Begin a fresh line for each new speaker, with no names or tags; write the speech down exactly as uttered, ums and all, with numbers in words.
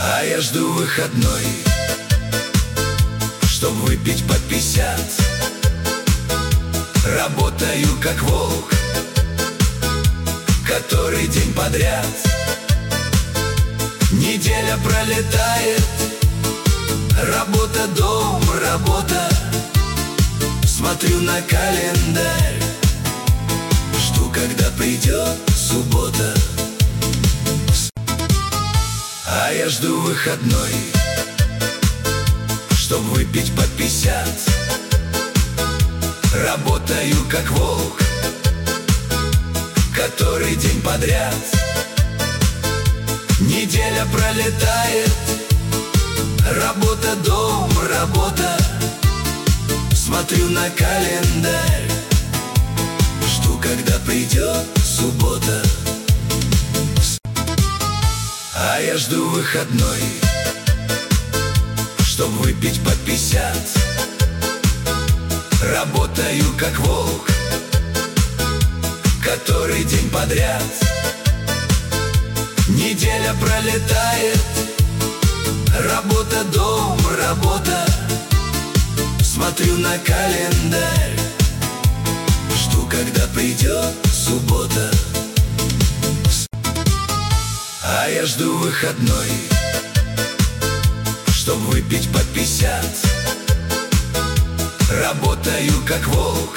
А я жду выходной, чтоб выпить по пятьдесят. Работаю как волк, который день подряд. Неделя пролетает, работа, дом, работа. Смотрю на календарь, жду, когда придет суббота. А я жду выходной, чтоб выпить по пятьдесят. Работаю как волк, который день подряд. Неделя пролетает, работа, дом, работа. Смотрю на календарь, жду, когда придет суббота. А я жду выходной, чтоб выпить по пятьдесят. Работаю как волк, который день подряд. Неделя пролетает, работа, дом, работа. Смотрю на календарь, жду, когда придет суббота. А я жду выходной, чтоб выпить по пятьдесят. Работаю как волк,